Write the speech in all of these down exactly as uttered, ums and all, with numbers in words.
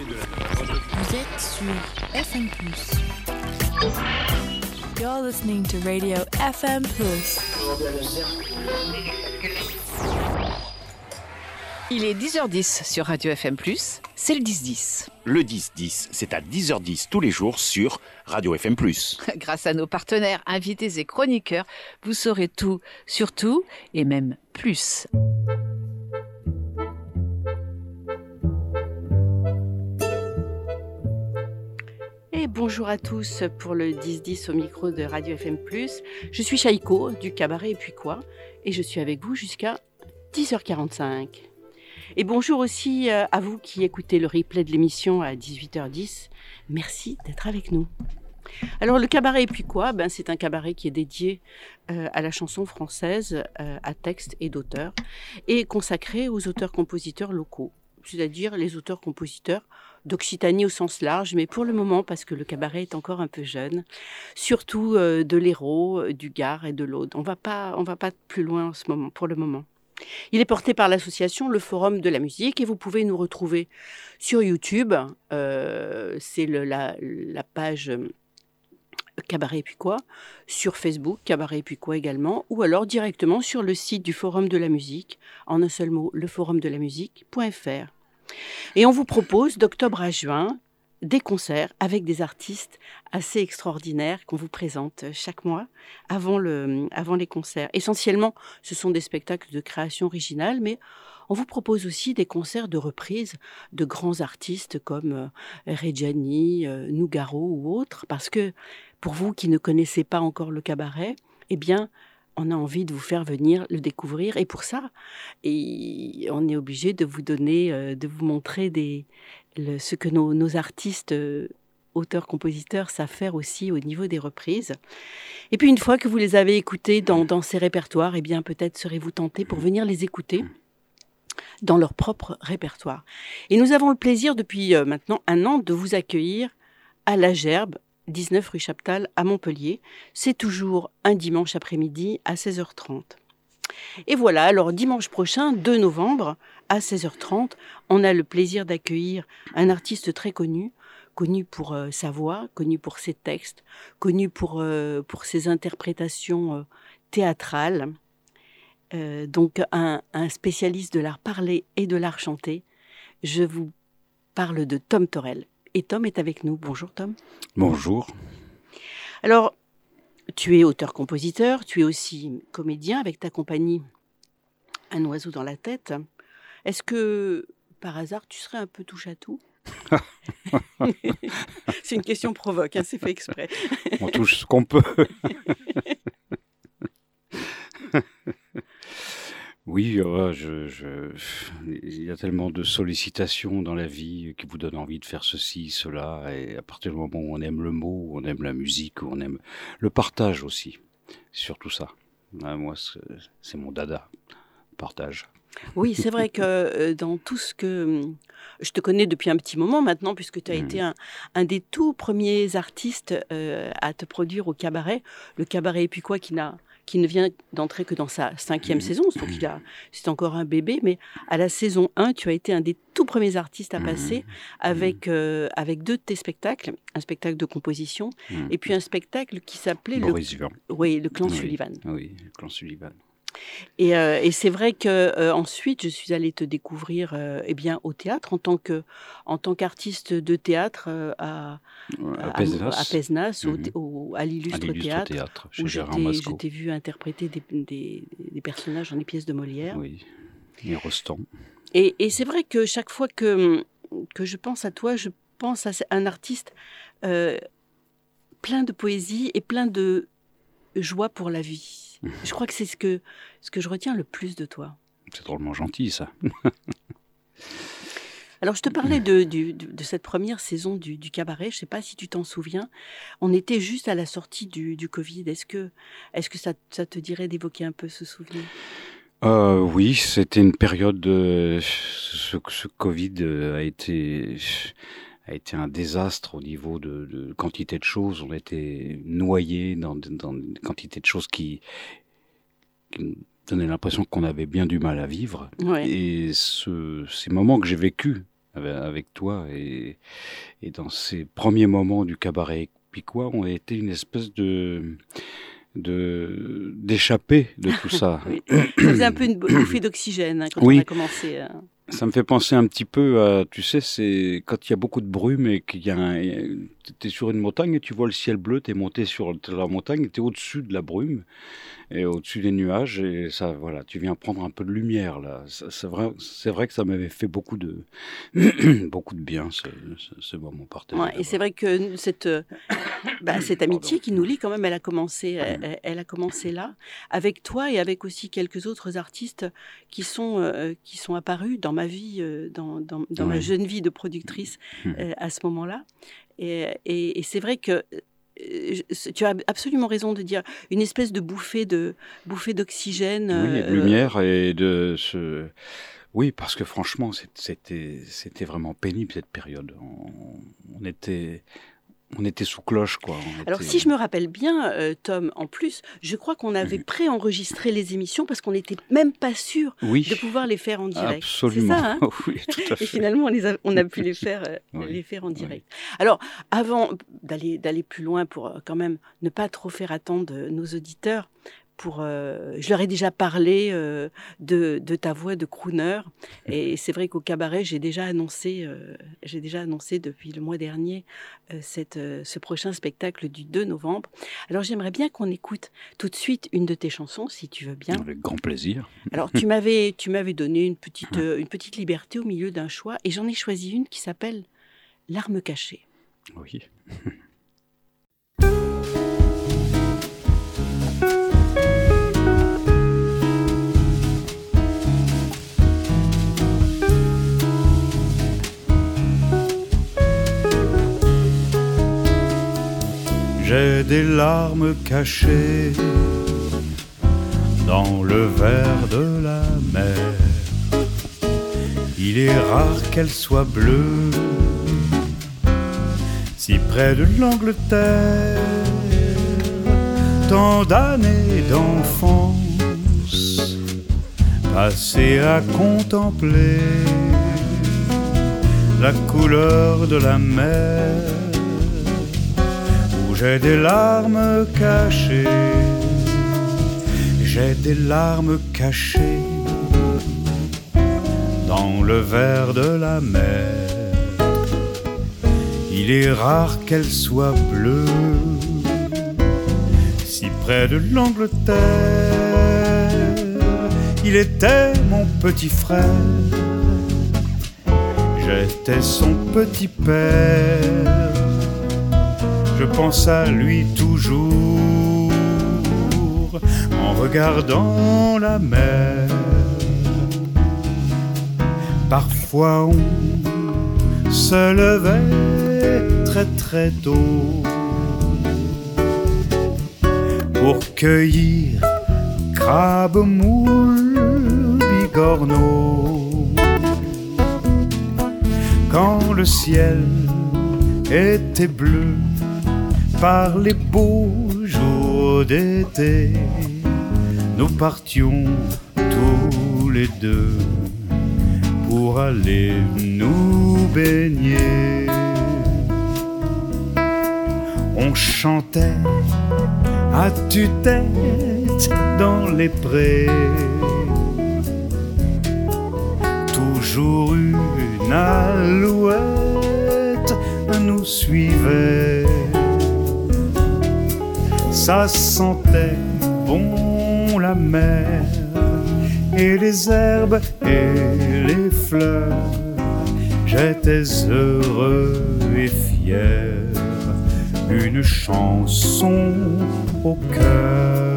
Vous êtes sur F M plus. You're listening to Radio F M plus. Il est dix heures dix sur Radio F M plus, c'est le dix dix. Le dix dix, c'est à dix heures dix tous les jours sur Radio F M plus. Grâce à nos partenaires, invités et chroniqueurs, vous saurez tout, sur tout et même plus. Et bonjour à tous pour le dix dix au micro de Radio F M plus. Je suis Chaïko du Cabaret et puis quoi et je suis avec vous jusqu'à dix heures quarante-cinq. Et bonjour aussi à vous qui écoutez le replay de l'émission à dix-huit heures dix. Merci d'être avec nous. Alors le Cabaret et puis quoi, ben, c'est un cabaret qui est dédié euh, à la chanson française, euh, à texte et d'auteurs, et consacré aux auteurs-compositeurs locaux, c'est-à-dire les auteurs-compositeurs d'Occitanie au sens large, mais pour le moment, parce que le cabaret est encore un peu jeune, surtout euh, de l'Hérault, du Gard et de l'Aude. On va pas, on va pas plus loin en ce moment, pour le moment. Il est porté par l'association Le Forum de la musique et vous pouvez nous retrouver sur YouTube. Euh, c'est le, la, la page Cabaret et puis quoi, sur Facebook, Cabaret et puis quoi également, ou alors directement sur le site du Forum de la musique, en un seul mot, le forum de la musique point f r. Et on vous propose d'octobre à juin des concerts avec des artistes assez extraordinaires qu'on vous présente chaque mois avant, le, avant les concerts. Essentiellement, ce sont des spectacles de création originale, mais on vous propose aussi des concerts de reprise de grands artistes comme euh, Reggiani, euh, Nougaro ou autres, parce que pour vous qui ne connaissez pas encore le cabaret, eh bien, on a envie de vous faire venir le découvrir. Et pour ça, et on est obligé de vous donner, euh, de vous montrer des, le, ce que nos, nos artistes, euh, auteurs, compositeurs savent faire aussi au niveau des reprises. Et puis une fois que vous les avez écoutés dans, dans ces répertoires, eh bien peut-être serez-vous tentés pour venir les écouter dans leur propre répertoire. Et nous avons le plaisir depuis euh, maintenant un an de vous accueillir à La Gerbe, dix-neuf rue Chaptal à Montpellier. C'est toujours un dimanche après-midi à seize heures trente. Et voilà, alors dimanche prochain, deux novembre, à seize heures trente, on a le plaisir d'accueillir un artiste très connu, connu pour euh, sa voix, connu pour ses textes, connu pour, euh, pour ses interprétations euh, théâtrales. Euh, donc un, un spécialiste de l'art parlé et de l'art chanté. Je vous parle de Tom Torel. Et Tom est avec nous. Bonjour Tom. Bonjour. Alors, tu es auteur-compositeur, tu es aussi comédien avec ta compagnie Un oiseau dans la tête. Est-ce que, par hasard, tu serais un peu touche-à-tout ? C'est une question provoque, hein, c'est fait exprès. On touche ce qu'on peut. Oui, euh, je, je, il y a tellement de sollicitations dans la vie qui vous donnent envie de faire ceci, cela, et à partir du moment où on aime le mot, où on aime la musique, où on aime le partage aussi, c'est surtout ça. Ah, moi, c'est, c'est mon dada, partage. Oui, c'est vrai que euh, dans tout ce que... Je te connais depuis un petit moment maintenant, puisque tu as mmh. été un, un des tout premiers artistes euh, à te produire au cabaret. Le cabaret et puis quoi qui n'a... qui ne vient d'entrer que dans sa cinquième saison, donc il a, c'est encore un bébé, mais à la saison un, tu as été un des tout premiers artistes à passer avec, euh, avec deux de tes spectacles, un spectacle de composition, et puis un spectacle qui s'appelait Boris le, Vian. Oui, le Clan oui, Sullivan. Oui, le Clan Sullivan. Et, euh, et c'est vrai que euh, ensuite, je suis allée te découvrir euh, eh bien, au théâtre en tant, que, en tant qu'artiste de théâtre euh, à, à Pézenas, à, à, Pézenas mm-hmm. au, au, à l'illustre, à l'illustre théâtre, théâtre où je t'ai, je t'ai vu interpréter des, des, des personnages dans les pièces de Molière. Oui, et Rostand. Et, et c'est vrai que chaque fois que, que je pense à toi, je pense à un artiste euh, plein de poésie et plein de joie pour la vie. Je crois que c'est ce que, ce que je retiens le plus de toi. C'est drôlement gentil, ça. Alors, je te parlais de, de, de cette première saison du, du cabaret. Je ne sais pas si tu t'en souviens. On était juste à la sortie du, du Covid. Est-ce que, est-ce que ça, ça te dirait d'évoquer un peu ce souvenir ? euh, Oui, c'était une période... De, ce, ce Covid a été... a été un désastre au niveau de, de quantité de choses. On était noyés dans, dans une quantité de choses qui, qui nous donnaient l'impression qu'on avait bien du mal à vivre. Ouais. Et ce, ces moments que j'ai vécus avec toi. Et, et dans ces premiers moments du cabaret piquois, on a été une espèce de... de d'échapper de tout ça. Oui. Ça faisait un peu une bouffée d'oxygène hein, quand oui. on a commencé. Euh... Ça me fait penser un petit peu à, tu sais, c'est quand il y a beaucoup de brume et qu'il y a un, t'es sur une montagne et tu vois le ciel bleu, t'es monté sur la montagne, t'es au-dessus de la brume et au-dessus des nuages et ça, voilà, tu viens prendre un peu de lumière là. Ça, c'est vrai, c'est vrai que ça m'avait fait beaucoup de, beaucoup de bien ce, ce, ce moment partagé. Ouais, et c'est vrai que cette, bah, cette amitié qui nous lie quand même, elle a commencé, elle, elle a commencé là, avec toi et avec aussi quelques autres artistes qui sont, euh, qui sont apparus dans ma vie, euh, dans, dans, dans Ouais. ma jeune vie de productrice euh, à ce moment-là. Et, et, et c'est vrai que euh, tu as absolument raison de dire une espèce de bouffée de bouffée d'oxygène. Oui, et de euh, lumière et de ce. Oui, parce que franchement, c'était c'était vraiment pénible cette période. On, on était. On était sous cloche, quoi. On Alors, était... si je me rappelle bien, euh, Tom, en plus, je crois qu'on avait mmh. préenregistré les émissions parce qu'on n'était même pas sûr oui, de pouvoir les faire en direct. Absolument. C'est ça, hein oui, tout à fait. Et finalement, on, les a, on a pu les faire, euh, oui. les faire en direct. Oui. Alors, avant d'aller d'aller plus loin pour euh, quand même ne pas trop faire attendre nos auditeurs, pour, euh, je leur ai déjà parlé euh, de, de ta voix de crooner et c'est vrai qu'au cabaret j'ai déjà annoncé, euh, j'ai déjà annoncé depuis le mois dernier euh, cette, euh, ce prochain spectacle du deux novembre. Alors j'aimerais bien qu'on écoute tout de suite une de tes chansons si tu veux bien. Avec grand plaisir. Alors tu m'avais tu m'avais donné une petite euh, une petite liberté au milieu d'un choix et j'en ai choisi une qui s'appelle L'arme cachée. Oui. J'ai des larmes cachées dans le verre de la mer. Il est rare qu'elle soit bleue, si près de l'Angleterre. Tant d'années d'enfance passées à contempler la couleur de la mer. J'ai des larmes cachées, j'ai des larmes cachées dans le verre de la mer. Il est rare qu'elle soit bleue, si près de l'Angleterre. Il était mon petit frère, j'étais son petit père. Je pense à lui toujours en regardant la mer. Parfois on se levait très très tôt pour cueillir crabes, moules, bigorneaux. Quand le ciel était bleu par les beaux jours d'été, nous partions tous les deux pour aller nous baigner. On chantait à tue-tête dans les prés, toujours une alouette nous suivait. Ça sentait bon la mer et les herbes et les fleurs. J'étais heureux et fier, une chanson au cœur.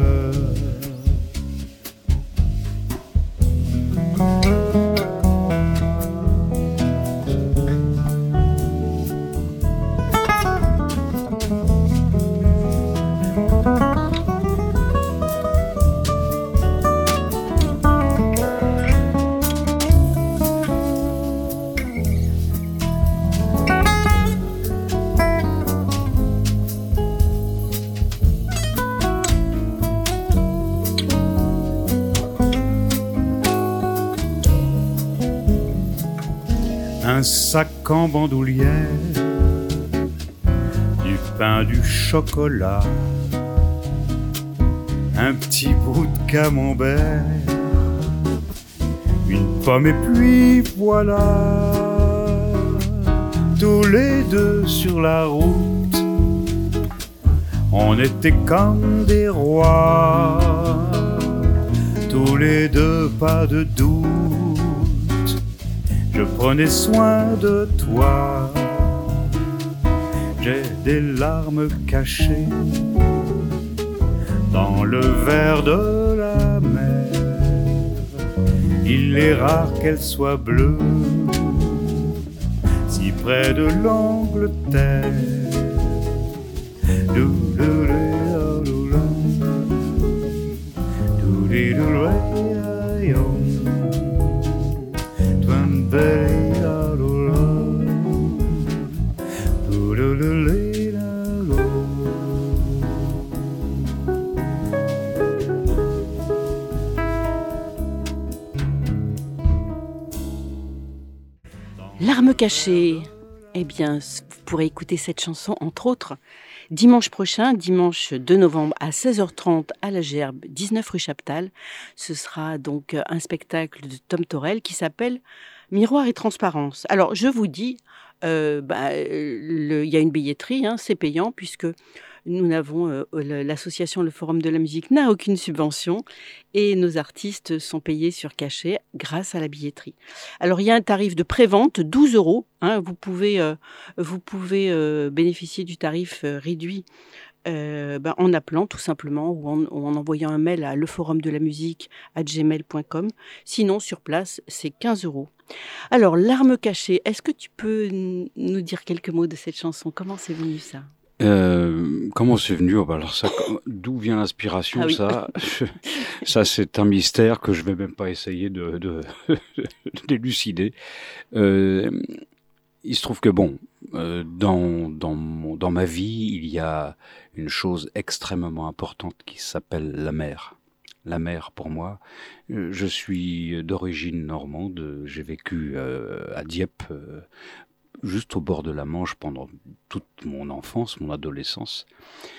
un sac en bandoulière, du pain, du chocolat, un petit bout de camembert, une pomme et puis voilà, tous les deux sur la route, on était comme des rois, tous les deux pas de doute, je prenais soin de toi, j'ai des larmes cachées dans le verre de la mer, il est rare qu'elle soit bleue, si près de l'Angleterre. Larmes cachées. Eh bien, vous pourrez écouter cette chanson, entre autres, dimanche prochain, dimanche deux novembre à seize heures trente à la Gerbe, dix-neuf rue Chaptal. Ce sera donc un spectacle de Tom Torel qui s'appelle Miroir et transparence. Alors, je vous dis, euh, bah, le, il y a une billetterie, hein, c'est payant puisque nous n'avons, euh, l'association Le Forum de la musique n'a aucune subvention et nos artistes sont payés sur cachet grâce à la billetterie. Alors, il y a un tarif de prévente, douze euros. Hein, vous pouvez, euh, vous pouvez euh, bénéficier du tarif euh, réduit euh, ben, en appelant tout simplement ou en, ou en envoyant un mail à leforumdelamusique arobase gmail point com. Sinon, sur place, c'est quinze euros. Alors, Larmes cachées, est-ce que tu peux n- nous dire quelques mots de cette chanson ? Comment c'est venu ça ? Euh, comment c'est venu? Oh, bah alors ça, d'où vient l'inspiration? Ah oui. Ça, je, ça c'est un mystère que je vais même pas essayer de, de, d'élucider. Euh, il se trouve que bon, euh, dans dans mon, dans ma vie, il y a une chose extrêmement importante qui s'appelle la mer. La mer pour moi. Je suis d'origine normande. J'ai vécu euh, à Dieppe. Euh, juste au bord de la Manche pendant toute mon enfance, mon adolescence.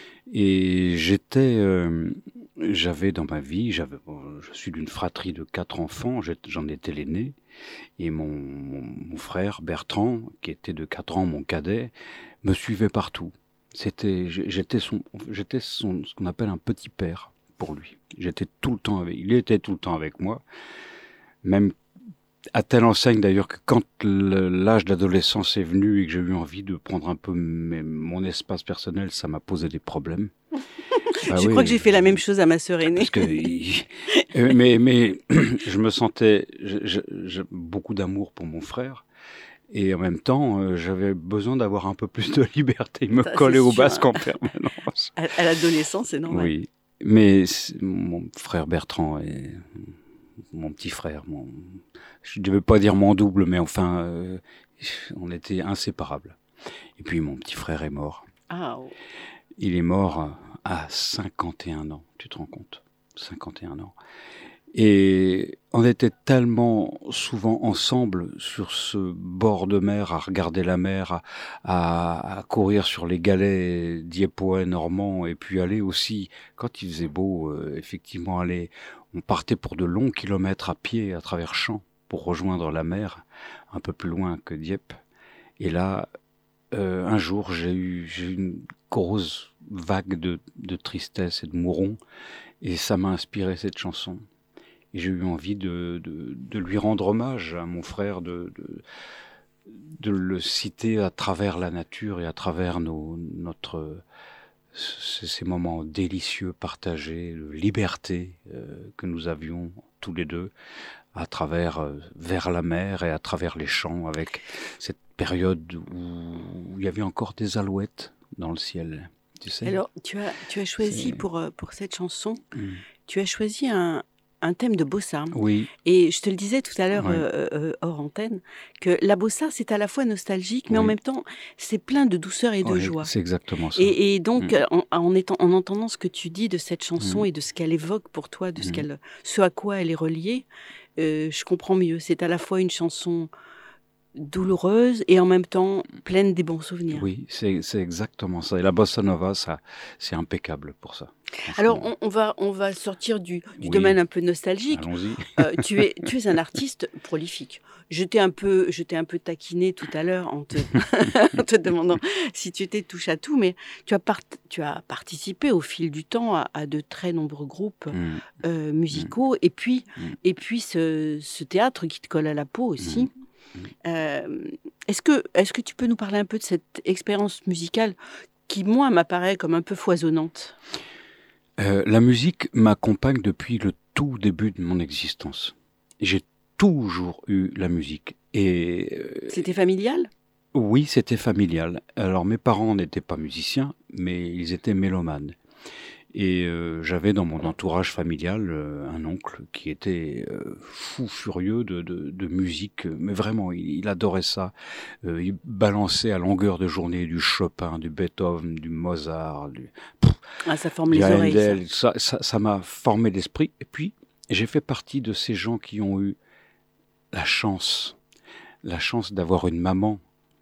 Et j'étais, euh, j'avais dans ma vie, j'avais, je suis d'une fratrie de quatre enfants, j'en étais l'aîné, et mon, mon, mon frère Bertrand, qui était de quatre ans, mon cadet, me suivait partout. C'était, j'étais son, j'étais son, ce qu'on appelle un petit père pour lui. J'étais tout le temps avec, il était tout le temps avec moi, même à telle enseigne d'ailleurs que quand le, l'âge d'adolescence est venu et que j'ai eu envie de prendre un peu mes, mon espace personnel, ça m'a posé des problèmes. Ah je oui, crois que j'ai fait la même chose à ma sœur aînée. Parce que, il, mais, mais je me sentais je, je, beaucoup d'amour pour mon frère et en même temps euh, j'avais besoin d'avoir un peu plus de liberté. Il me ça, collait au basque en permanence. À, à l'adolescence, c'est normal. Oui, mais mon frère Bertrand est mon petit frère, mon... je ne devais pas dire mon double, mais enfin, euh, on était inséparables. Et puis mon petit frère est mort. Ah. Oh. Il est mort à cinquante et un ans, tu te rends compte ? cinquante et un ans. Et on était tellement souvent ensemble sur ce bord de mer, à regarder la mer, à, à, à courir sur les galets dieppois, normands, et puis aller aussi, quand il faisait beau, euh, effectivement aller, on partait pour de longs kilomètres à pied à travers champs pour rejoindre la mer, un peu plus loin que Dieppe. Et là, euh, un jour, j'ai eu, j'ai eu une grosse vague de, de tristesse et de mouron, et ça m'a inspiré cette chanson. Et j'ai eu envie de, de, de lui rendre hommage à mon frère, de, de, de le citer à travers la nature et à travers nos, notre, ces moments délicieux partagés, de liberté euh, que nous avions tous les deux, à travers, euh, vers la mer et à travers les champs, avec cette période où il y avait encore des alouettes dans le ciel. Tu sais. Alors, tu as, tu as choisi pour, pour cette chanson, mmh. tu as choisi un... un thème de bossa. Oui. Et je te le disais tout à l'heure, oui. euh, euh, hors antenne, que la bossa, c'est à la fois nostalgique, mais oui. en même temps, c'est plein de douceur et de oui, joie. C'est exactement ça. Et, et donc, mm. en, en, étant, en entendant ce que tu dis de cette chanson mm. et de ce qu'elle évoque pour toi, de ce, mm. qu'elle, ce à quoi elle est reliée, euh, je comprends mieux. C'est à la fois une chanson douloureuse et en même temps pleine des bons souvenirs. Oui, c'est, c'est exactement ça. Et la bossa nova, ça, c'est impeccable pour ça. Alors, on, on, va, on va sortir du, du Oui. domaine un peu nostalgique. Allons-y. Euh, tu, es, tu es un artiste prolifique. Je t'ai un peu, je t'ai un peu taquiné tout à l'heure en te, en te demandant si tu étais touche à tout, mais tu as, part, tu as participé au fil du temps à, à de très nombreux groupes Mm. euh, musicaux, et puis, Mm. et puis ce, ce théâtre qui te colle à la peau aussi. Mm. Euh, est-ce que, est-ce que tu peux nous parler un peu de cette expérience musicale qui, moi, m'apparaît comme un peu foisonnante? Euh, la musique m'accompagne depuis le tout début de mon existence. J'ai toujours eu la musique. Et euh, C'était familial? oui, c'était familial. Alors mes parents n'étaient pas musiciens, mais ils étaient mélomanes. Et euh, j'avais dans mon entourage familial euh, un oncle qui était euh, fou furieux de, de, de musique, mais vraiment, il, il adorait ça. Euh, il balançait à longueur de journée du Chopin, du Beethoven, du Mozart, du, Ah, ça forme du les oreilles. ça. Handel. Ça, ça, ça m'a formé l'esprit. Et puis, j'ai fait partie de ces gens qui ont eu la chance, la chance d'avoir une maman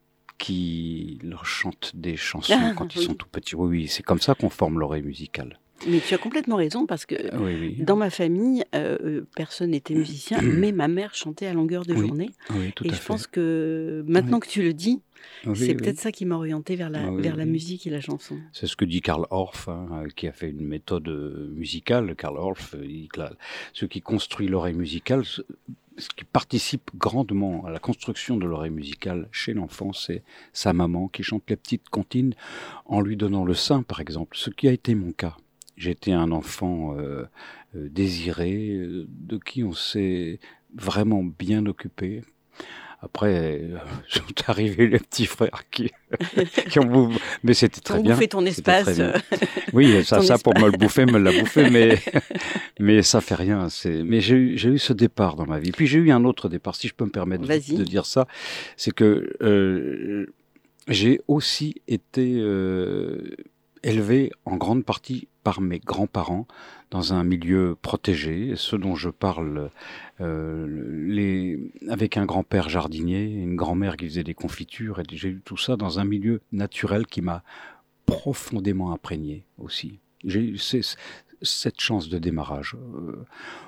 qui leur chante des chansons Ah, quand ils oui. sont tout petits. Oui, oui, c'est comme ça qu'on forme l'oreille musicale. Mais tu as complètement raison parce que Oui, oui. dans ma famille, euh, euh, personne n'était musicien, mais ma mère chantait à longueur de Oui, journée. Oui, tout Et à je fait. pense que maintenant Oui. que tu le dis, Oui, c'est oui. peut-être ça qui m'a orientée vers la, Ah oui, vers la oui. musique et la chanson. C'est ce que dit Karl Orff, hein, euh, qui a fait une méthode euh, musicale. Karl Orff euh, dit que la- ce qui construit l'oreille musicale, ce, ce qui participe grandement à la construction de l'oreille musicale chez l'enfant, c'est sa maman qui chante les petites comptines en lui donnant le sein, par exemple, ce qui a été mon cas. J'étais un enfant euh, euh, désiré, euh, de qui on s'est vraiment bien occupé. Après, euh, sont arrivés les petits frères qui, qui ont bouffé. Mais c'était très Pour bien. bouffer ton C'était très espace. bien. euh, Oui, ça, ton ça pour espace. me le bouffer, me l'a bouffé, mais, mais ça fait rien. C'est, mais j'ai eu, j'ai eu ce départ dans ma vie. Puis j'ai eu un autre départ, si je peux me permettre de, Vas-y. de dire ça. C'est que euh, j'ai aussi été euh, élevé en grande partie par mes grands-parents dans un milieu protégé, ce dont je parle euh, les, avec un grand-père jardinier, une grand-mère qui faisait des confitures, et j'ai eu tout ça dans un milieu naturel qui m'a profondément imprégné aussi. J'ai eu ces- cette chance de démarrage. Euh,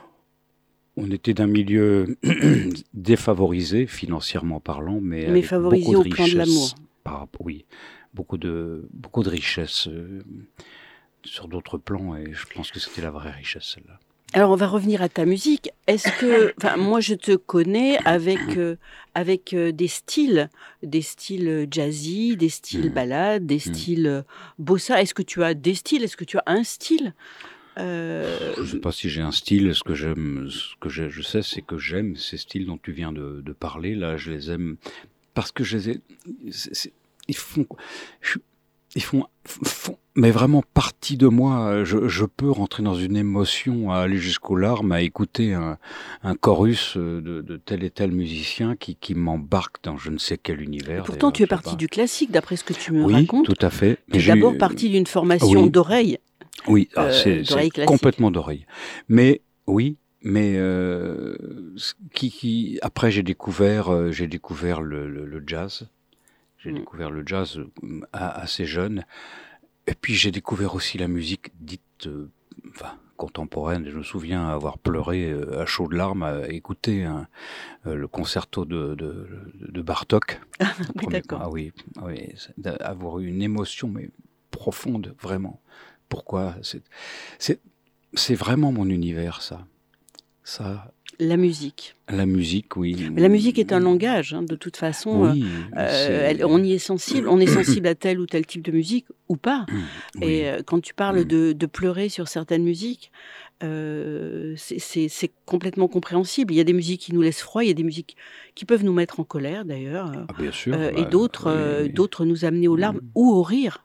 on était d'un milieu défavorisé, financièrement parlant, mais, Mais avec favorisé beaucoup de au plan de richesse l'amour. par rapport- oui, beaucoup de, beaucoup de richesse euh, sur d'autres plans, et je pense que c'était la vraie richesse, celle-là. Alors, on va revenir à ta musique. Est-ce que, enfin, moi, je te connais avec euh, avec euh, des styles, des styles jazzy, des styles Mm. ballades, des styles euh, bossa. Est-ce que tu as des styles? Est-ce que tu as un style? Euh, Je ne sais pas si j'ai un style. Ce que j'aime, ce que je, je sais, c'est que j'aime ces styles dont tu viens de, de parler. Là, je les aime parce que je les ai. c'est- c'est- ils font, je- ils font, font, mais vraiment partie de moi. Je, je peux rentrer dans une émotion, à aller jusqu'aux larmes, à écouter un, un chorus de, de tel et tel musicien qui, qui m'embarque dans je ne sais quel univers. pourtant, D'ailleurs, tu es je sais parti pas. du classique, d'après ce que tu me Oui, racontes. tout à fait. Tu es j'ai d'abord eu- parti d'une formation oui. d'oreille. Oui, ah, euh, c'est, d'oreille c'est classique. complètement d'oreille. Mais oui, mais euh, ce qui, qui après j'ai découvert, euh, j'ai découvert le, le, le jazz. J'ai Mm. découvert le jazz euh, à- assez jeune. Et puis j'ai découvert aussi la musique dite, euh, enfin, contemporaine. Je me souviens avoir pleuré euh, à chaudes larmes à écouter un, euh, le concerto de, de, de Bartók. Le Oui, premier- d'accord. Ah oui, ah oui, c'est d'avoir eu une émotion mais profonde, vraiment. Pourquoi c'est, c'est, c'est vraiment mon univers, ça. Ça, La musique. la musique, oui. Mais la musique est un langage, hein, de toute façon. Oui, euh, c'est- elle- on y est sensible. On est sensible à tel ou tel type de musique ou pas. oui. Et euh, quand tu parles Mm. de, de pleurer sur certaines musiques, euh, c'est- c'est c'est complètement compréhensible. Il y a des musiques qui nous laissent froid, il y a des musiques qui peuvent nous mettre en colère d'ailleurs, euh, Ah, bien sûr. euh, bah, et d'autres oui, euh, oui. d'autres nous amener aux larmes Mm. ou au rire.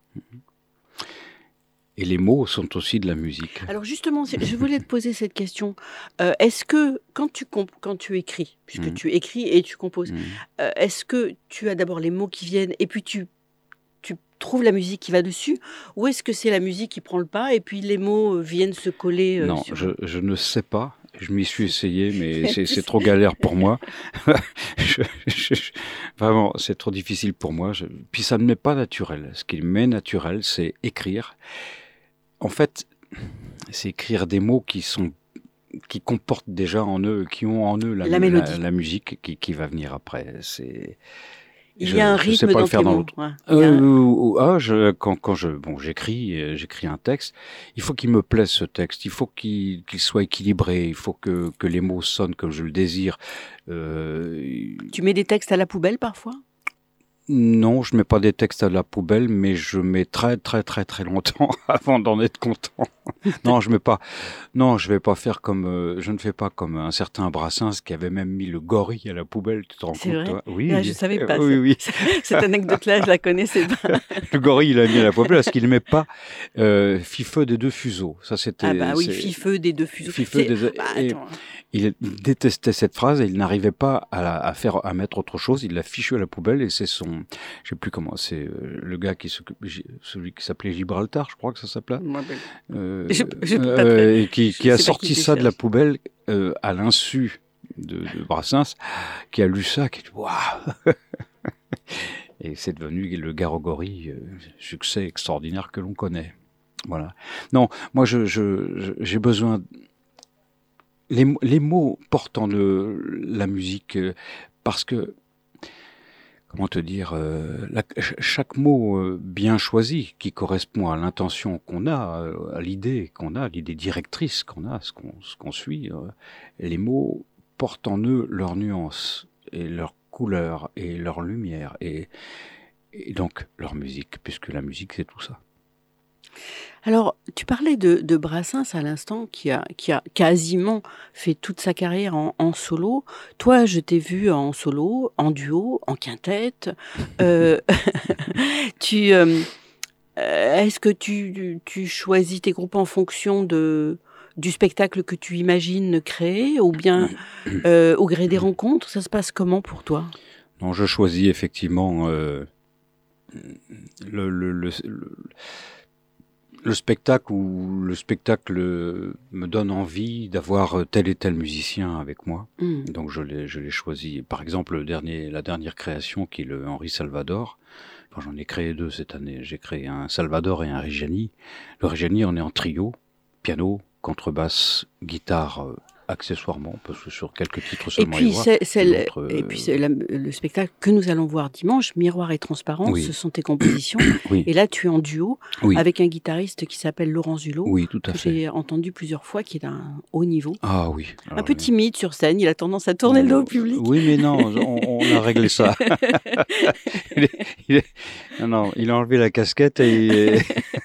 Et les mots sont aussi de la musique. Alors justement, c'est- je voulais te poser cette question. Euh, est-ce que quand tu, comp- quand tu écris, puisque Mm. tu écris et tu composes, Mm. euh, est-ce que tu as d'abord les mots qui viennent et puis tu, tu trouves la musique qui va dessus, ou est-ce que c'est la musique qui prend le pas et puis les mots euh, viennent se coller euh, Non, sur... je, je ne sais pas. Je m'y suis essayé, mais c'est, c'est trop galère pour moi. je, je, je, vraiment, c'est trop difficile pour moi. Je, puis ça ne m'est pas naturel. Ce qui m'est naturel, c'est écrire. En fait, c'est écrire des mots qui sont, qui comportent déjà en eux, qui ont en eux la, la mélodie, la, la musique qui, qui va venir après. C'est Il je, y a un rythme dans tes mots. Ouais. Euh, un... ah, je, quand, quand je, bon, j'écris, j'écris un texte. Il faut qu'il me plaise ce texte. Il faut qu'il, qu'il soit équilibré. Il faut que, que les mots sonnent comme je le désire. Euh... Tu mets des textes à la poubelle parfois ? Non, je mets pas des textes à la poubelle, mais je mets très très très très longtemps avant d'en être content. non, je mets pas. Non, je vais pas faire comme. Euh, je ne fais pas comme un certain Brassens qui avait même mis le gorille à la poubelle. Tu te rends C'est compte, vrai toi ? Oui. Là, je savais pas. Oui, oui. Cette anecdote-là, je la connaissais pas. Le gorille, il l'a mis à la poubelle parce qu'il n'aimait pas euh, Fifeux des deux fuseaux. Ça, c'était. Ah bah oui, c'est... Fifeux des deux fuseaux. Fifeux des deux. Bah, et... Il détestait cette phrase et il n'arrivait pas à, la, à faire à mettre autre chose. Il l'a fichu à la poubelle et c'est son, je sais plus comment, c'est euh, le gars qui s'occupe, celui qui s'appelait Gibraltar, je crois que ça s'appelait. Moi, ben, euh, je, je euh, très... et qui, qui a sorti qui ça de la poubelle euh, à l'insu de, de Brassens, qui a lu ça, qui a dit waouh. Et c'est devenu le Garogori, euh, succès extraordinaire que l'on connaît. Voilà. Non, moi je, je, je j'ai besoin. Les, les mots portent en eux la musique euh, parce que, comment te dire, euh, la, chaque mot euh, bien choisi qui correspond à l'intention qu'on a, euh, à l'idée qu'on a, l'idée directrice qu'on a, ce qu'on, ce qu'on suit, euh, les mots portent en eux leurs nuances et leurs couleurs et leur lumière et, et donc leur musique, puisque la musique c'est tout ça. Alors, tu parlais de, de Brassens à l'instant, qui a, qui a quasiment fait toute sa carrière en, en solo. Toi, je t'ai vu en solo, en duo, en quintette. Euh, tu, euh, est-ce que tu, tu choisis tes groupes en fonction de, du spectacle que tu imagines créer, ou bien euh, au gré des rencontres ? Ça se passe comment pour toi ? Non, je choisis effectivement euh, le... le, le, le Le spectacle où le spectacle me donne envie d'avoir tel et tel musicien avec moi. Mmh. Donc je l'ai, je l'ai choisi. Par exemple, le dernier, la dernière création qui est le Henri Salvador. Enfin, j'en ai créé deux cette année. J'ai créé un Salvador et un Reggiani. Le Reggiani, on est en trio, piano, contrebasse, guitare, euh, accessoirement, parce que sur quelques titres seulement. Et puis, c'est, c'est le, euh... et puis c'est la, le spectacle que nous allons voir dimanche, Miroir et Transparence, oui. Ce sont tes compositions. Oui. Et là, tu es en duo oui. avec un guitariste qui s'appelle Laurent Zulot, oui, tout à que fait. j'ai entendu plusieurs fois, qui est d'un haut niveau. Ah oui. Alors, un peu timide sur scène, il a tendance à tourner oh, le dos au public. Oui, mais non, on, on a réglé ça. il, est, il, est, non, non, il a enlevé la casquette et...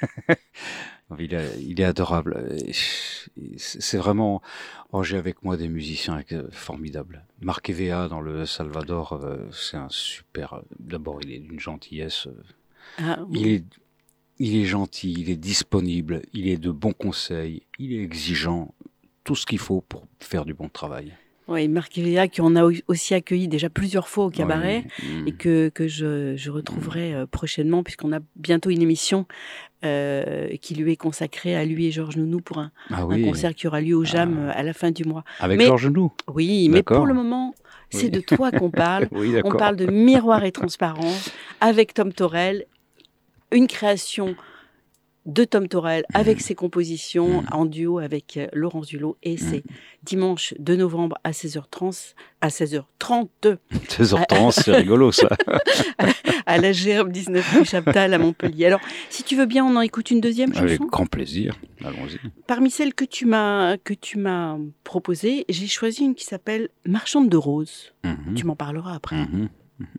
Il est, il est adorable. C'est vraiment... Oh, j'ai avec moi des musiciens formidables. Marc Evea dans le Salvador, c'est un super... D'abord, il est d'une gentillesse. Ah, oui. Il est, il est gentil, il est disponible, il est de bons conseils, il est exigeant. Tout ce qu'il faut pour faire du bon travail. Oui, Marc Evea, qu'on a aussi accueilli déjà plusieurs fois au cabaret, oui. et que, que je, je retrouverai euh, prochainement, puisqu'on a bientôt une émission euh, qui lui est consacrée à lui et Georges Nounou pour un, ah oui. un concert qui aura lieu au Jam ah. à la fin du mois. Avec mais, Georges Nounou ? Oui, mais pour le moment, c'est oui. de toi qu'on parle. Oui, on parle de Miroir et Transparence avec Tom Torel, une création de Tom Torel avec ses compositions en duo avec Laurent Zulot, et c'est dimanche deux novembre à seize heures trente. À seize heures trente. seize heures trente, c'est rigolo ça. À la Gerbe dix-neuf rue Chaptal à Montpellier. Alors, si tu veux bien, on en écoute une deuxième chanson ? Avec grand plaisir, allons-y. Parmi celles que tu m'as, que tu m'as proposées, j'ai choisi une qui s'appelle Marchande de roses. Mm-hmm. Tu m'en parleras après. Mm-hmm.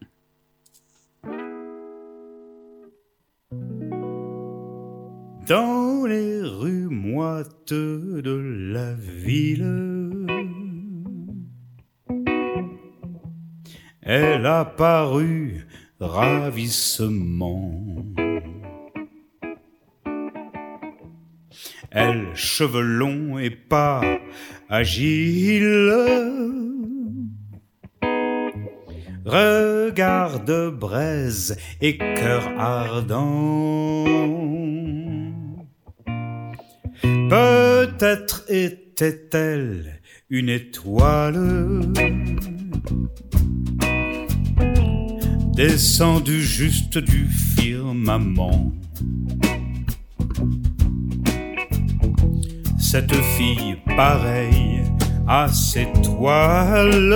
Dans les rues moites de la ville, elle a paru ravissement. Elle, cheveux longs et pas agile, regard de braise et cœur ardent. Peut-être était-elle une étoile descendue juste du firmament. Cette fille pareille à ces toiles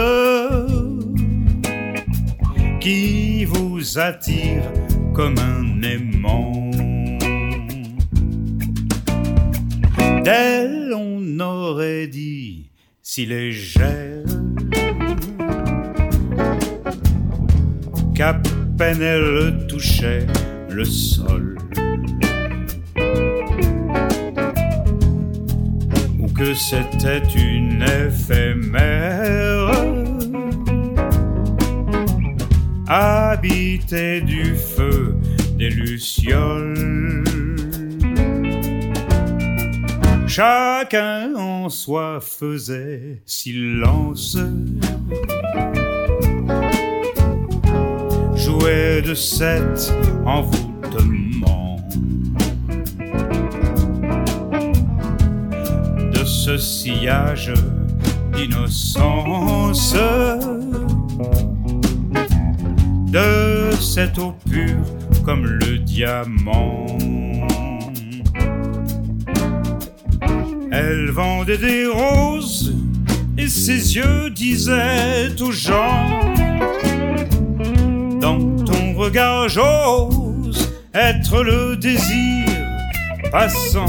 qui vous attire comme un aimant. D'elle on aurait dit si légère qu'à peine elle touchait le sol, ou que c'était une éphémère habitée du feu des lucioles. Chacun en soi faisait silence, jouait de cet envoûtement, de ce sillage d'innocence, de cette eau pure comme le diamant. Elle vendait des roses et ses yeux disaient aux gens: dans ton regard j'ose être le désir passant.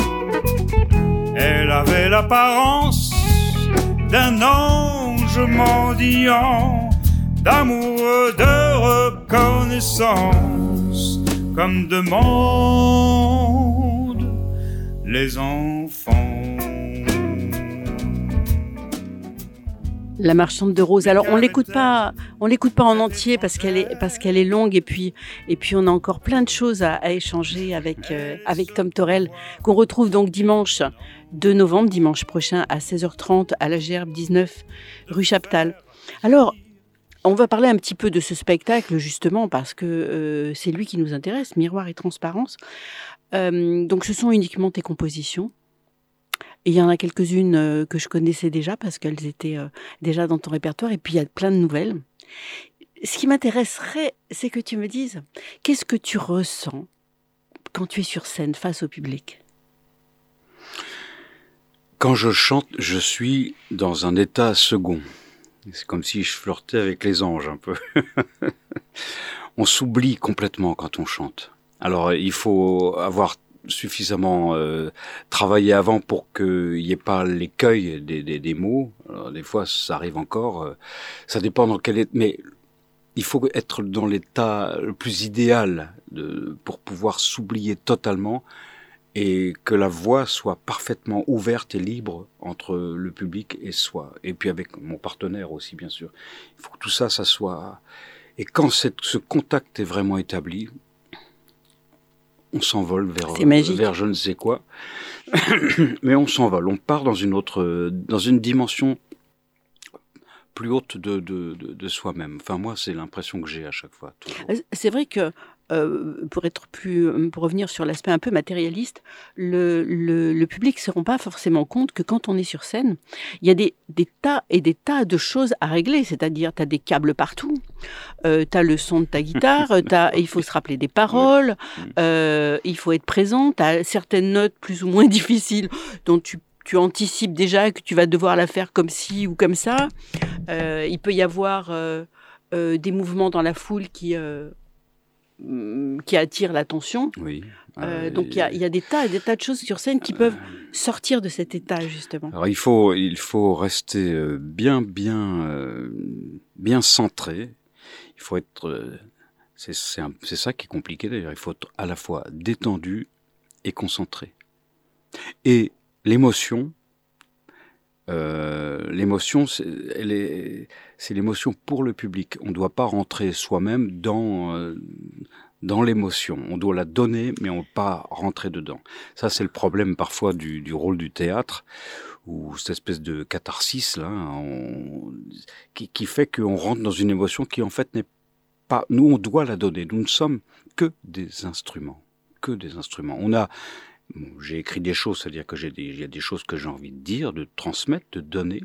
Elle avait l'apparence d'un ange mendiant, d'amour, de reconnaissance, comme demandent les enfants. La marchande de roses. Alors on l'écoute pas, on l'écoute pas en entier parce qu'elle est parce qu'elle est longue et puis et puis on a encore plein de choses à, à échanger avec euh, avec Tom Torel, qu'on retrouve donc dimanche deux novembre, dimanche prochain à seize heures trente à la Gerbe dix-neuf rue Chaptal. Alors on va parler un petit peu de ce spectacle justement parce que euh, c'est lui qui nous intéresse, Miroir et Transparence. Euh, donc ce sont uniquement tes compositions. Et il y en a quelques-unes euh, que je connaissais déjà parce qu'elles étaient euh, déjà dans ton répertoire. Et puis il y a plein de nouvelles. Ce qui m'intéresserait, c'est que tu me dises, qu'est-ce que tu ressens quand tu es sur scène face au public ? Quand je chante, je suis dans un état second. C'est comme si je flirtais avec les anges un peu. On s'oublie complètement quand on chante. Alors il faut avoir suffisamment euh, travaillé avant pour qu'il n'y ait pas l'écueil des, des, des mots. Alors, des fois, ça arrive encore. Euh, ça dépend dans quel état. Mais il faut être dans l'état le plus idéal de, pour pouvoir s'oublier totalement et que la voix soit parfaitement ouverte et libre entre le public et soi. Et puis avec mon partenaire aussi, bien sûr. Il faut que tout ça, ça soit... Et quand cette, ce contact est vraiment établi, on s'envole vers, vers je ne sais quoi, mais on s'envole, on part dans une autre, dans une dimension plus haute de, de, de, de soi-même. Enfin, moi, c'est l'impression que j'ai à chaque fois. Toujours. C'est vrai que, euh, pour être plus, pour revenir sur l'aspect un peu matérialiste, le, le, le public ne se rend pas forcément compte que quand on est sur scène, il y a des, des tas et des tas de choses à régler. C'est-à-dire, tu as des câbles partout, euh, tu as le son de ta guitare, t'as, il faut se rappeler des paroles, euh, il faut être présent, tu as certaines notes plus ou moins difficiles dont tu tu anticipes déjà que tu vas devoir la faire comme ci ou comme ça. Euh, il peut y avoir euh, euh, des mouvements dans la foule qui, euh, qui attirent l'attention. Oui. Euh, donc il y a, y a des tas et des tas de choses sur scène qui peuvent sortir de cet état, justement. Alors il faut, il faut rester bien, bien, euh, bien centré. Il faut être... C'est, c'est, un, c'est ça qui est compliqué d'ailleurs. Il faut être à la fois détendu et concentré. Et l'émotion, euh, l'émotion, c'est, elle est, c'est l'émotion pour le public. On ne doit pas rentrer soi-même dans, euh, dans l'émotion. On doit la donner, mais on ne peut pas rentrer dedans. Ça, c'est le problème parfois du, du rôle du théâtre, ou cette espèce de catharsis là, on, qui, qui fait qu'on rentre dans une émotion qui en fait n'est pas... Nous, on doit la donner. Nous ne sommes que des instruments. Que des instruments. On a Bon, j'ai écrit des choses, c'est-à-dire que j'ai des, il y a des choses que j'ai envie de dire, de transmettre, de donner,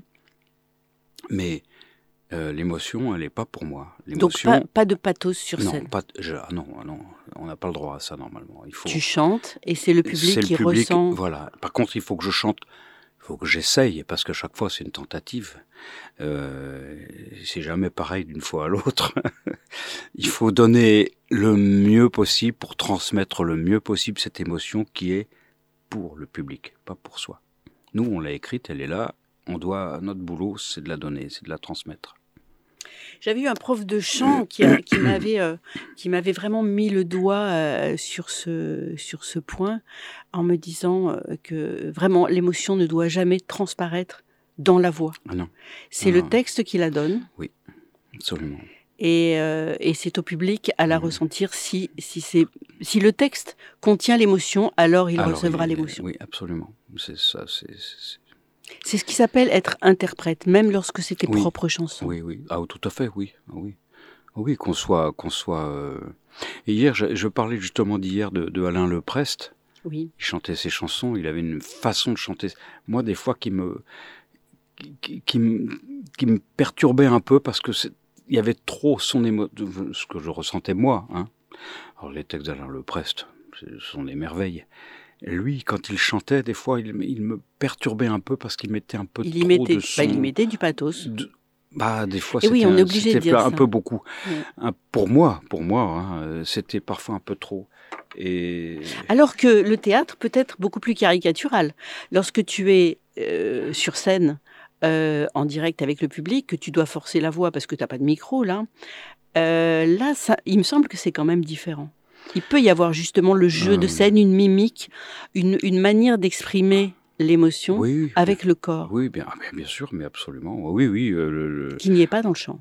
mais euh, l'émotion, elle n'est pas pour moi. Donc pas, pas de pathos sur non, scène. Pas, je, ah non, non, on n'a pas le droit à ça normalement. Il faut, tu chantes et c'est le public c'est le qui public, ressent. Voilà. Par contre, il faut que je chante, il faut que j'essaye, parce que chaque fois c'est une tentative. Euh, c'est jamais pareil d'une fois à l'autre. Il faut donner le mieux possible pour transmettre le mieux possible cette émotion qui est pour le public, pas pour soi. Nous, on l'a écrite, elle est là. On doit, notre boulot, c'est de la donner, c'est de la transmettre. J'avais eu un prof de chant qui, a, qui, m'avait, euh, qui m'avait vraiment mis le doigt euh, sur, ce, sur ce point en me disant euh, que vraiment l'émotion ne doit jamais transparaître dans la voix. Ah non. C'est ah le non. texte qui la donne. Oui, absolument. Et, euh, et c'est au public à la mmh. ressentir. Si, si, c'est, si le texte contient l'émotion, alors il alors recevra il, l'émotion. Oui, absolument. C'est ça, c'est... c'est... C'est ce qui s'appelle être interprète, même lorsque c'est tes oui. propres chansons. Oui, oui. Ah, tout à fait, oui. Oui, oui qu'on soit... Qu'on soit euh... Et hier, je, je parlais justement d'hier de, de Alain Leprest. Oui. Il chantait ses chansons, il avait une façon de chanter. Moi, des fois, qui me... Qui, qui, qui, me, qui me perturbait un peu parce que c'est... il y avait trop son émo... ce que je ressentais moi. Hein. Alors, les textes d'Alain Leprest, ce sont des merveilles. Lui, quand il chantait, des fois, il, il me perturbait un peu parce qu'il mettait un peu il trop mettait, de son. Bah, il mettait du pathos. De, bah, des fois, Et c'était, oui, on est un, obligé c'était de dire un ça. peu beaucoup. Oui. Un, pour moi, pour moi, hein, c'était parfois un peu trop. Et... Alors que le théâtre peut être beaucoup plus caricatural. Lorsque tu es euh, sur scène, euh, en direct avec le public, que tu dois forcer la voix parce que tu n'as pas de micro, là, euh, là ça, il me semble que c'est quand même différent. Il peut y avoir justement le jeu euh... de scène, une mimique, une, une manière d'exprimer l'émotion oui, oui, avec bien, le corps. Oui, bien, bien sûr, mais absolument. Oui, oui. Euh, le, le... Qui n'y est pas dans le chant.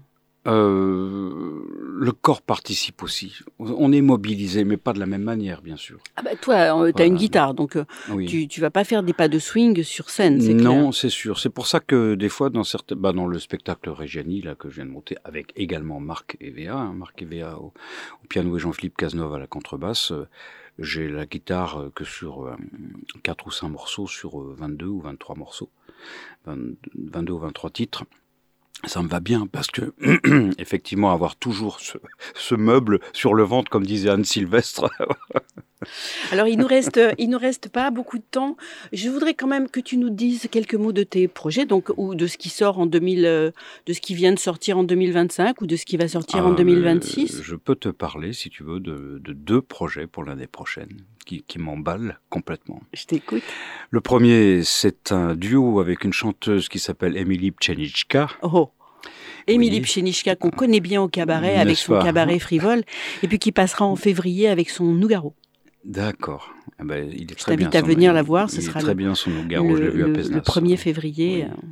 Euh, le corps participe aussi. On est mobilisé, mais pas de la même manière, bien sûr. Ah bah toi, tu as voilà. une guitare, donc oui. tu tu vas pas faire des pas de swing sur scène, c'est clair. Non, c'est sûr. C'est pour ça que des fois, dans certains, bah dans le spectacle Reggiani là que je viens de monter, avec également Marc Evea, hein, Marc Evea au, au piano et Jean-Philippe Cazeneuve à la contrebasse. Euh, j'ai la guitare que sur euh, quatre ou cinq morceaux, sur euh, vingt-deux ou vingt-trois morceaux, vingt, vingt-deux ou vingt-trois titres. Ça me va bien parce que, effectivement, avoir toujours ce, ce meuble sur le ventre, comme disait Anne Sylvestre. Alors, il nous reste, il nous reste pas beaucoup de temps. Je voudrais quand même que tu nous dises quelques mots de tes projets, donc, ou de ce qui sort en deux mille, de ce qui vient de sortir en deux mille vingt-cinq ou de ce qui va sortir euh, en deux mille vingt-six. Je peux te parler, si tu veux, de, de deux projets pour l'année prochaine qui, qui m'emballent complètement. Je t'écoute. Le premier, c'est un duo avec une chanteuse qui s'appelle Émilie Pszeniczka. Oh. Émilie oui. Pszeniczka, qu'on connaît bien au cabaret, N'est-ce avec son pas cabaret frivole, et puis qui passera en février avec son Nougaro. D'accord. Eh ben, il est je très bien. Je t'invite à venir la voir, ce sera très le, bien son Nougaro, le, je l'ai vu à Pézenas. Le premier février. Oui.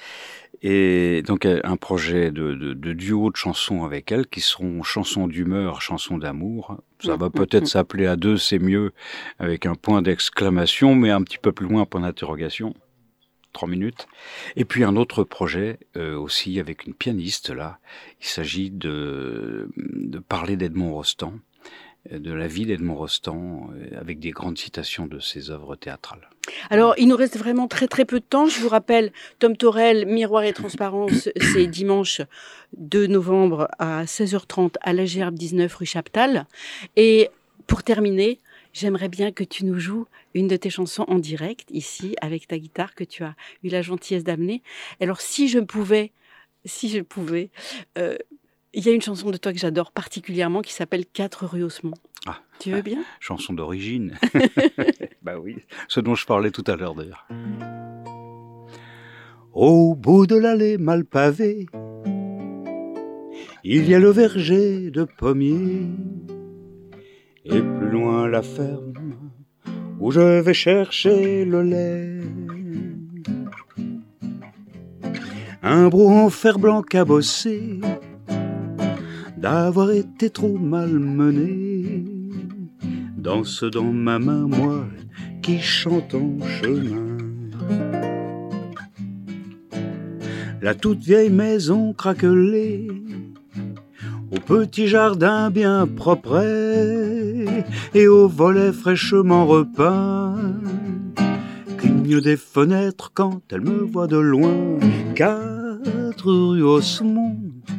Et donc un projet de, de, de duo de chansons avec elle, qui seront chansons d'humeur, chansons d'amour. Ça va peut-être s'appeler à deux, c'est mieux, avec un point d'exclamation, mais un petit peu plus loin, un point d'interrogation. Trois minutes. Et puis un autre projet euh, aussi avec une pianiste là. Il s'agit de, de parler d'Edmond Rostand, de la vie d'Edmond Rostand, euh, avec des grandes citations de ses œuvres théâtrales. Alors, il nous reste vraiment très très peu de temps. Je vous rappelle, Tom Torel, Miroir et Transparence, c'est dimanche deux novembre à seize heures trente à la Gerbe dix-neuf rue Chaptal. Et pour terminer, j'aimerais bien que tu nous joues une de tes chansons en direct, ici, avec ta guitare que tu as eu la gentillesse d'amener. Alors, si je pouvais, si je pouvais, euh, il y a une chanson de toi que j'adore particulièrement qui s'appelle quatre rue Haussmann. Ah, tu veux bien ? Chanson d'origine. Bah oui, ce dont je parlais tout à l'heure d'ailleurs. Au bout de l'allée mal pavée, il y a le verger de pommiers. Et plus loin la ferme où je vais chercher le lait. Un brouhaha en fer blanc cabossé d'avoir été trop malmené. Danse dans ma main, moi qui chante en chemin. La toute vieille maison craquelée au petit jardin bien propre et aux volets fraîchement repeints. Cligne des fenêtres quand elle me voit de loin. Quatre rue Osmond,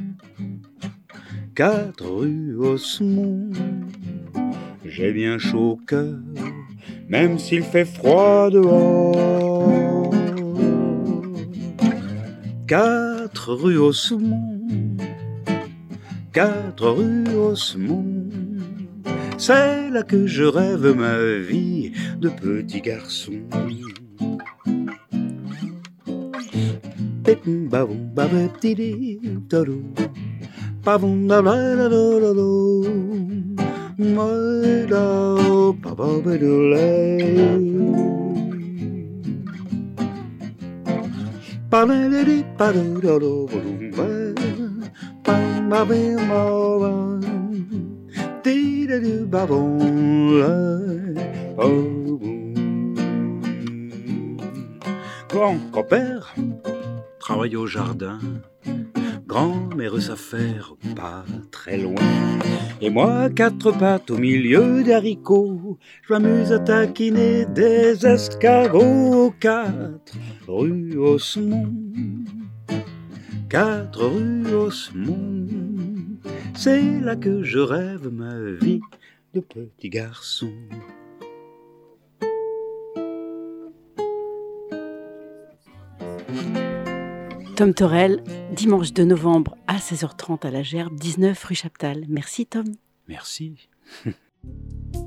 quatre rue Osmond. J'ai bien chaud au cœur, même s'il fait froid dehors. Quatre rue Osmond, quatre rue Osmond. C'est là que je rêve ma vie de petit garçon. Grand-grand-père travaille au jardin, grand-mère s'affaire pas très loin. Et moi, quatre pattes au milieu des haricots, je m'amuse à taquiner des escargots. Quatre rue Osmond, quatre rue Osmond. C'est là que je rêve ma vie de petit garçon. Tom Torel, dimanche deux novembre à seize heures trente à la Gerbe, dix-neuf rue Chaptal. Merci Tom. Merci.